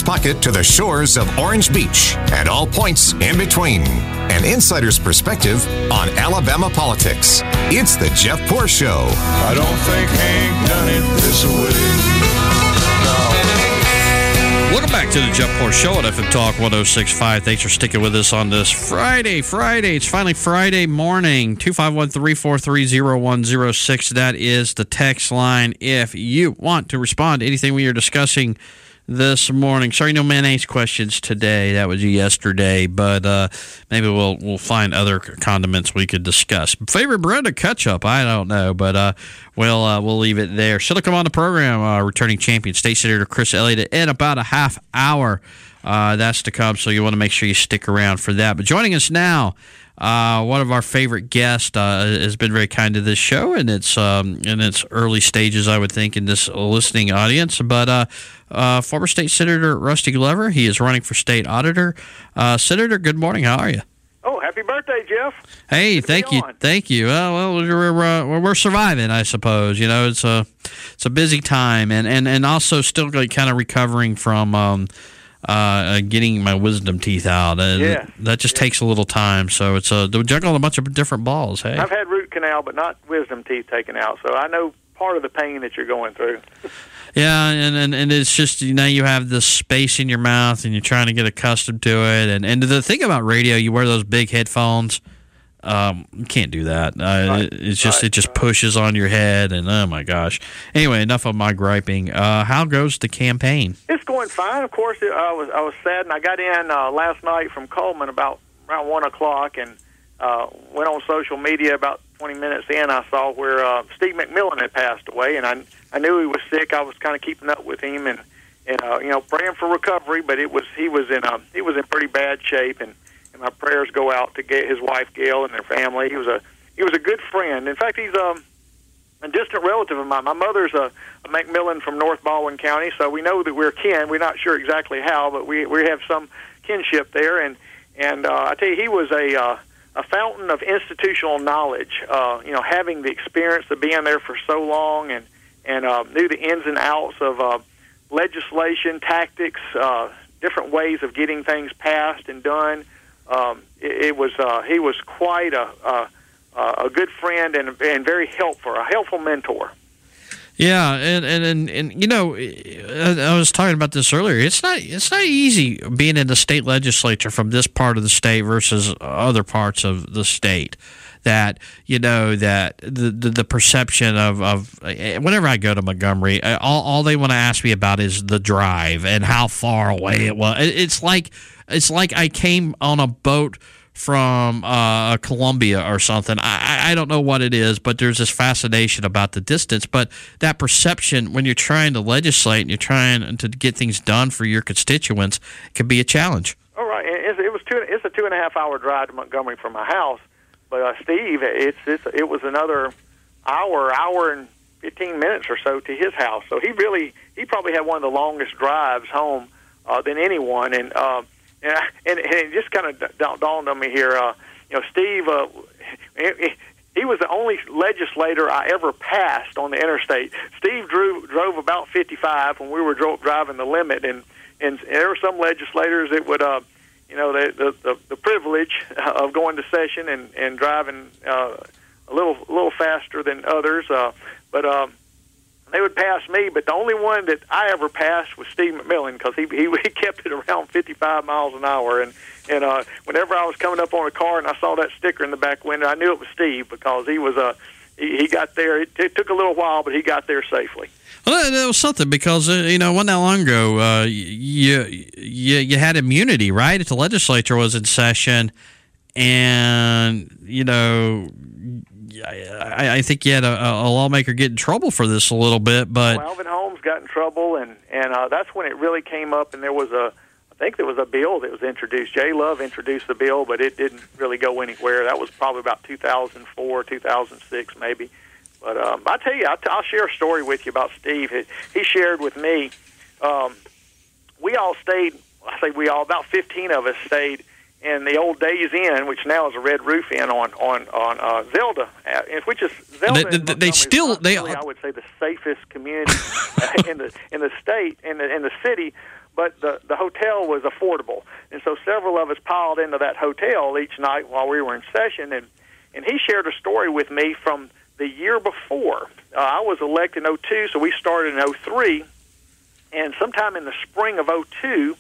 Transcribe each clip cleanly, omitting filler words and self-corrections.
Jack's Pocket to the shores of Orange Beach and all points in between. An insider's perspective on Alabama politics. It's the Jeff Poor Show. I don't think Hank done it this way. Welcome back to the Jeff Poor Show at FM Talk 106.5. Thanks for sticking with us on this Friday. It's finally Friday morning. 251-343-0106. That is the text line if you want to respond to anything we are discussing this morning. Sorry, no mayonnaise questions today. That was yesterday, but maybe we'll find other condiments we could discuss. Favorite brand of ketchup? I don't know, but we'll leave it there. Should have come on the program. Returning champion, State Senator Chris Elliott, in about a half hour. That's to come, so you want to make sure you stick around for that. But joining us now, one of our favorite guests has been very kind to this show in its early stages, I would think, in this listening audience. But former State Senator Rusty Glover, he is running for state auditor. Senator, good morning. How are you? Oh, happy birthday, Jeff. Hey, thank you. Well, we're surviving, I suppose. You know, it's a busy time, and also still kind of recovering from getting my wisdom teeth out. That just takes a little time. So it's juggling a bunch of different balls. Hey, I've had root canal, but not wisdom teeth taken out. So I know part of the pain that you're going through. Yeah, and it's just, you know, you have this space in your mouth and you're trying to get accustomed to it. And the thing about radio, you wear those big headphones. You can't do that. It just pushes on your head, and oh my gosh. Anyway, enough of my griping. How goes the campaign? It's going fine. Of course, I was sad, and I got in last night from Coleman around 1 o'clock, and went on social media. About 20 minutes in, I saw where Steve McMillan had passed away, and I knew he was sick. I was kind of keeping up with him and praying for recovery, but he was in pretty bad shape, and my prayers go out to his wife Gail and their family. He was a good friend. In fact, he's a distant relative of mine. My mother's a McMillan from North Baldwin County, so we know that we're kin. We're not sure exactly how, but we have some kinship there. And I tell you, he was a fountain of institutional knowledge. Having the experience of being there for so long, and knew the ins and outs of legislation, tactics, different ways of getting things passed and done. He was quite a good friend and very helpful, a helpful mentor. Yeah, and you know, I was talking about this earlier. It's not easy being in the state legislature from this part of the state versus other parts of the state. That, you know, that the perception of whenever I go to Montgomery, all they want to ask me about is the drive and how far away it was. It's like I came on a boat from Columbia or something. I don't know what it is, but there's this fascination about the distance. But that perception, when you're trying to legislate and you're trying to get things done for your constituents, can be a challenge. All right, it's a 2.5 hour drive to Montgomery from my house. But Steve, it was another hour and 15 minutes or so to his house. So he probably had one of the longest drives home than anyone. And it just kind of dawned on me here. Steve, he was the only legislator I ever passed on the interstate. Steve drove about 55 when we were driving the limit, and there were some legislators that would. The privilege of going to session and driving a little faster than others, but they would pass me. But the only one that I ever passed was Steve McMillan, because he kept it around 55 miles an hour. And whenever I was coming up on a car and I saw that sticker in the back window, I knew it was Steve, because he got there. It took a little while, but he got there safely. Well, that was something, because wasn't that long ago you had immunity, right? If the legislature was in session, and I think you had a lawmaker get in trouble for this a little bit, but Alvin Holmes got in trouble, and that's when it really came up, and I think there was a bill that was introduced. Jay Love introduced the bill, but it didn't really go anywhere. That was probably about 2004, 2006, maybe. But I tell you, I'll share a story with you about Steve. He shared with me. We all stayed. I say we all. About 15 of us stayed and the old Days Inn, which now is a Red Roof Inn on Zelda, which is Zelda. I would say the safest community in the state, in the city. But the hotel was affordable, and so several of us piled into that hotel each night while we were in session. And he shared a story with me from the year before. I was elected in 2002, so we started in 2003. And sometime in the spring of 2002,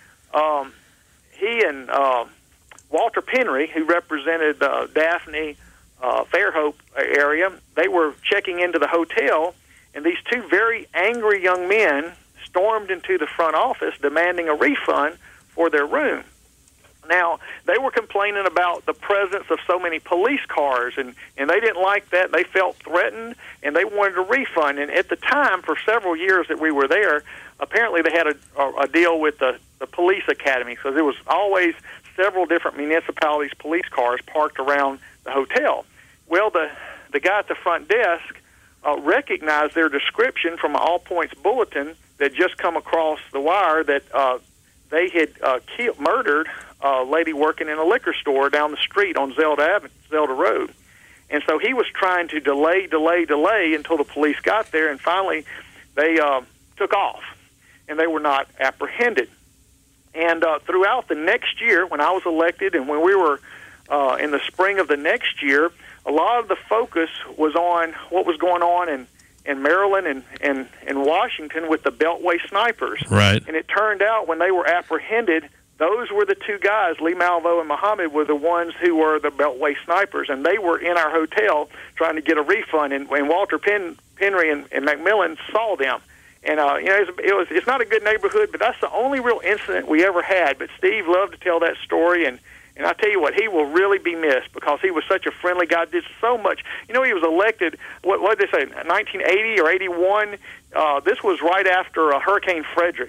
he and Walter Penry, who represented Daphne, Fairhope area, they were checking into the hotel, and these two very angry young men stormed into the front office demanding a refund for their room. Now, they were complaining about the presence of so many police cars, and they didn't like that. They felt threatened, and they wanted a refund. And at the time, for several years that we were there, apparently they had a deal with the police academy, so there was always several different municipalities' police cars parked around the hotel. Well, the guy at the front desk recognized their description from an All Points bulletin that just come across the wire that they had murdered a lady working in a liquor store down the street on Zelda Road. And so he was trying to delay until the police got there, and finally they took off, and they were not apprehended. And throughout the next year, when I was elected and when we were in the spring of the next year, a lot of the focus was on what was going on in Maryland and Washington with the Beltway snipers. Right. And it turned out when they were apprehended, those were the two guys, Lee Malvo and Muhammad, were the ones who were the Beltway snipers, and they were in our hotel trying to get a refund, and Walter Penry and McMillan saw them. And it's not a good neighborhood, but that's the only real incident we ever had. But Steve loved to tell that story, and I tell you what, he will really be missed because he was such a friendly guy, did so much. You know, he was elected, what did they say, 1980 or 81? This was right after Hurricane Frederick.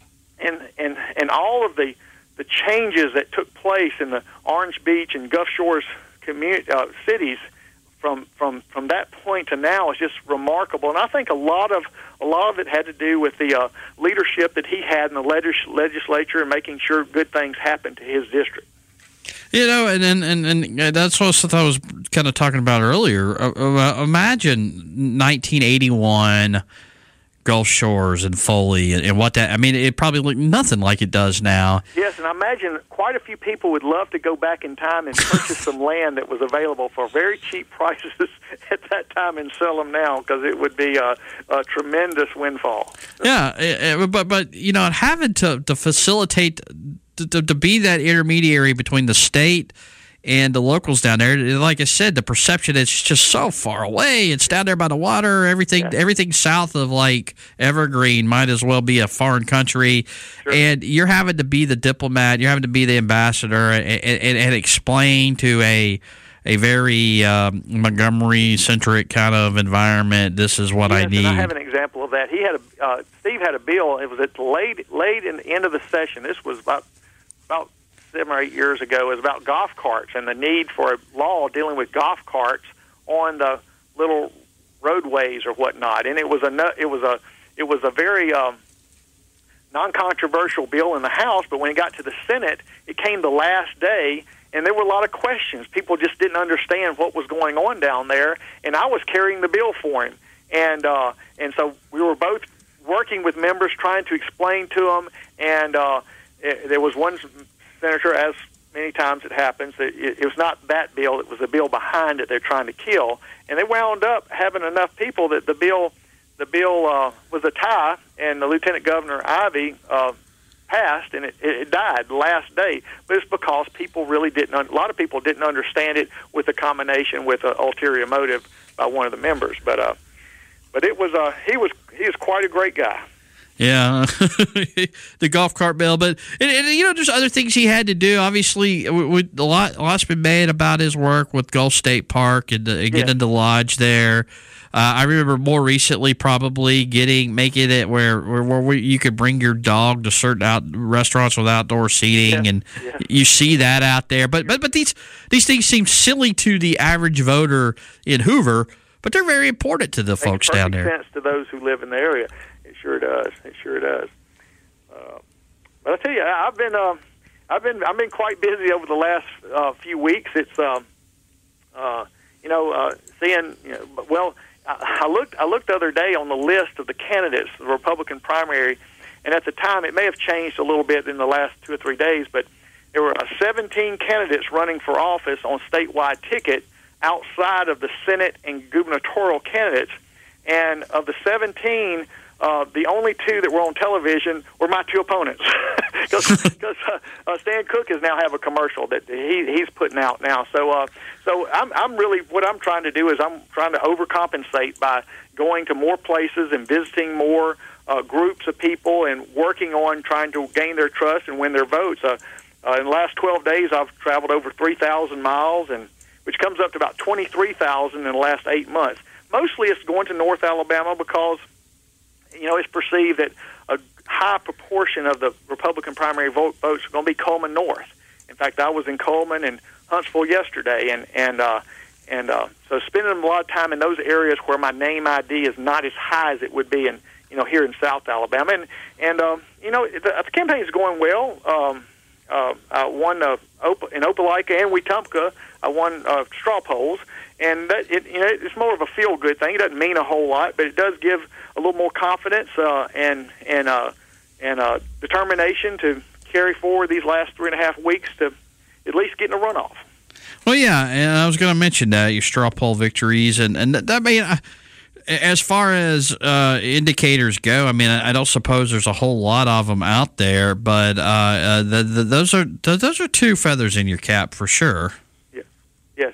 And all of the changes that took place in the Orange Beach and Gulf Shores cities from that point to now is just remarkable. And I think a lot of it had to do with the leadership that he had in the legislature and making sure good things happened to his district. You know, and that's what I was kind of talking about earlier. Imagine 1981 Gulf Shores and Foley and what that, I mean, it probably looked nothing like it does now. Yes, and I imagine quite a few people would love to go back in time and purchase some land that was available for very cheap prices at that time and sell them now, because it would be a tremendous windfall. Yeah, but you know, having to facilitate, to be that intermediary between the state and the locals down there, like I said, the perception is just so far away. It's down there by the water. Everything south of like Evergreen might as well be a foreign country. Sure. And you're having to be the diplomat. You're having to be the ambassador and explain to a very Montgomery-centric kind of environment, this is what I need. And I have an example of that. Steve had a bill. It was late in the end of the session. This was about 7 or 8 years ago. Is about golf carts and the need for a law dealing with golf carts on the little roadways or whatnot. And it was a very non-controversial bill in the House, but when it got to the Senate, it came the last day, and there were a lot of questions. People just didn't understand what was going on down there, and I was carrying the bill for him. And so we were both working with members trying to explain to them, and there was one senator, as many times it happens, it was not that bill, it was the bill behind it they're trying to kill, and they wound up having enough people that the bill was a tie, and the Lieutenant Governor Ivey passed, and it died the last day. But it's because people really a lot of people didn't understand it, with a combination with an ulterior motive by one of the members. But it was he was quite a great guy. Yeah, the golf cart bill, but and you know, there's other things he had to do. Obviously, a lot's been made about his work with Gulf State Park and getting the lodge there. I remember more recently, probably making it where you could bring your dog to certain restaurants with outdoor seating, and you see that out there. But these things seem silly to the average voter in Hoover, but they're very important to the folks down there. It makes perfect sense to those who live in the area. It sure does. But I tell you, I've been I've been quite busy over the last few weeks. It's seeing I looked the other day on the list of the candidates, the Republican primary, and at the time it may have changed a little bit in the last 2 or 3 days, but there were 17 candidates running for office on statewide ticket outside of the Senate and gubernatorial candidates, and of the 17. The only 2 that were on television were my 2 opponents, because Stan Cook has now have a commercial that he's putting out now. So I'm really, what I'm trying to do is I'm trying to overcompensate by going to more places and visiting more groups of people and working on trying to gain their trust and win their votes. In the last 12 days, I've traveled over 3,000 miles, and which comes up to about 23,000 in the last 8 months. Mostly, it's going to North Alabama because it's perceived that a high proportion of the Republican primary votes are going to be Coleman North. In fact, I was in Coleman and Huntsville yesterday, and so spending a lot of time in those areas where my name ID is not as high as it would be in here in South Alabama, and the campaign is going well. I won in Opelika and Wetumpka. I won straw polls. And that, it's more of a feel-good thing. It doesn't mean a whole lot, but it does give a little more confidence and determination to carry forward these last 3.5 weeks to at least get in a runoff. Well, yeah, and I was going to mention that, your straw poll victories. And that mean, as far as indicators go, I mean, I don't suppose there's a whole lot of them out there, but those are 2 feathers in your cap for sure. Yes,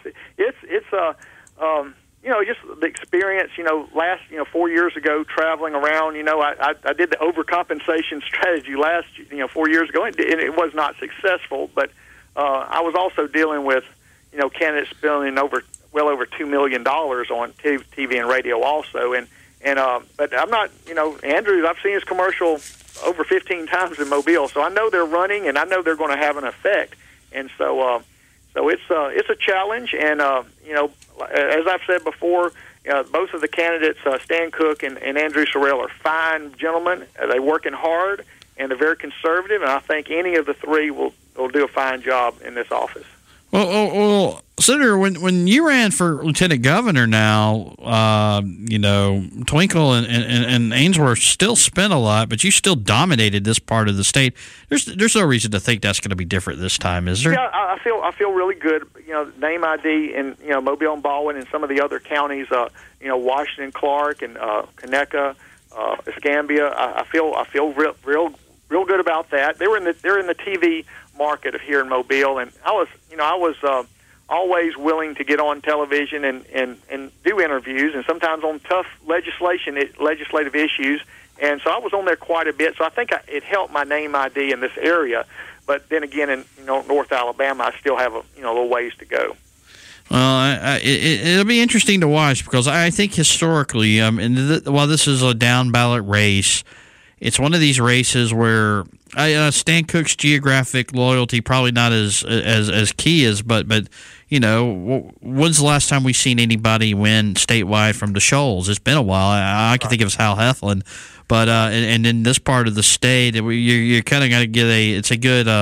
it's just the experience. Last 4 years ago, traveling around. I did the overcompensation strategy last 4 years ago, and it was not successful. But I was also dealing with candidates spending well over $2 million on TV and radio also, but I'm not. Andrew, I've seen his commercial over 15 times in Mobile, so I know they're running, and I know they're going to have an effect, and so. So it's a challenge, and as I've said before, both of the candidates, Stan Cook and Andrew Sorrell, are fine gentlemen. They're working hard, and they're very conservative, and I think any of the 3 will do a fine job in this office. Well, Senator, when you ran for lieutenant governor now, Twinkle and Ainsworth still spent a lot, but you still dominated this part of the state. There's no reason to think that's going to be different this time, is there? Yeah, I feel really good. Name ID in Mobile and Baldwin and some of the other counties, Washington, Clark, and Conecuh, Escambia. I feel real good about that. They're in the TV market of here in Mobile, and I was always willing to get on television and do interviews, and sometimes on tough legislative issues. And so I was on there quite a bit. So I think it helped my name ID in this area. But then again, in North Alabama, I still have a little ways to go. Well, it'll be interesting to watch because I think historically, while this is a down ballot race, it's one of these races where Stan Cook's geographic loyalty probably not as key as, but when's the last time we've seen anybody win statewide from the Shoals? It's been a while. I can think of Hal Heflin, but and in this part of the state, you're kind of got to get it's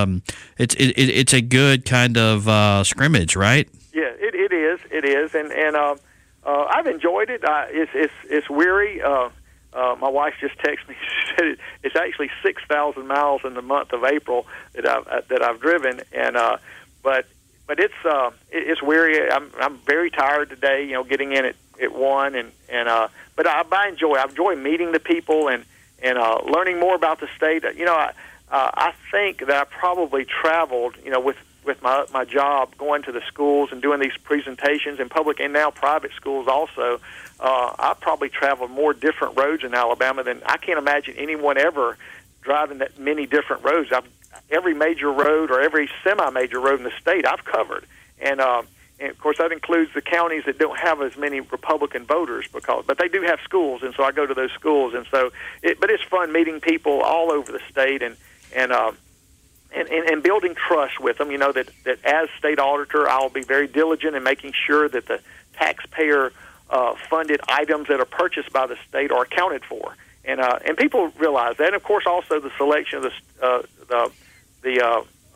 a good kind of scrimmage, right? Yeah, it is, and I've enjoyed it. It's weary. My wife just texted me. She said it's actually 6,000 miles in the month of April that I've driven, and but it's weary. I'm very tired today. Getting in at 1, but I enjoy meeting the people and learning more about the state. I think that I probably traveled with my job, going to the schools and doing these presentations in public and now private schools also. I probably traveled more different roads in Alabama than I can't imagine anyone ever driving that many different roads. Every major road or every semi-major road in the state I've covered, and of course that includes the counties that don't have as many Republican voters but they do have schools, and so I go to those schools, and so but it's fun meeting people all over the state and building trust with them. That as state auditor, I'll be very diligent in making sure that the taxpayer funded items that are purchased by the state are accounted for, and people realize that. And of course, also the selection of the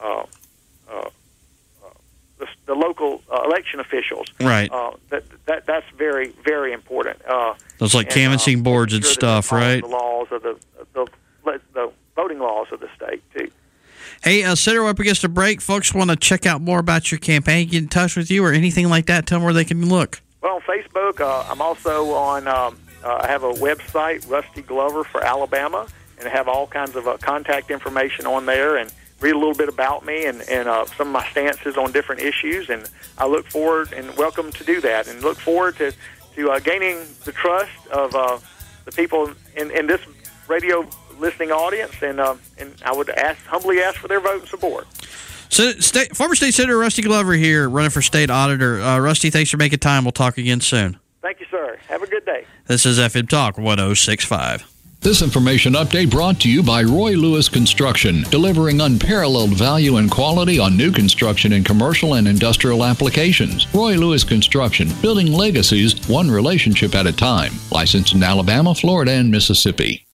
the local election officials. Right. That's very, very important. Those like canvassing boards and sure stuff, right? The laws of the voting laws of the state too. Hey, Senator, we're up against a break. Folks want to check out more about your campaign, get in touch with you, or anything like that. Tell them where they can look. Well, on Facebook, I'm also on. I have a website, Rusty Glover for Alabama, and I have all kinds of contact information on there, and read a little bit about me and some of my stances on different issues. And I look forward and welcome to do that, and look forward to gaining the trust of the people in this radio listening audience, and I would humbly ask for their vote and support. So, former State Senator Rusty Glover here, running for state auditor. Rusty, thanks for making time. We'll talk again soon. Thank you, sir. Have a good day. This is FM Talk 106.5. This information update brought to you by Roy Lewis Construction, delivering unparalleled value and quality on new construction in commercial and industrial applications. Roy Lewis Construction, building legacies one relationship at a time. Licensed in Alabama, Florida, and Mississippi.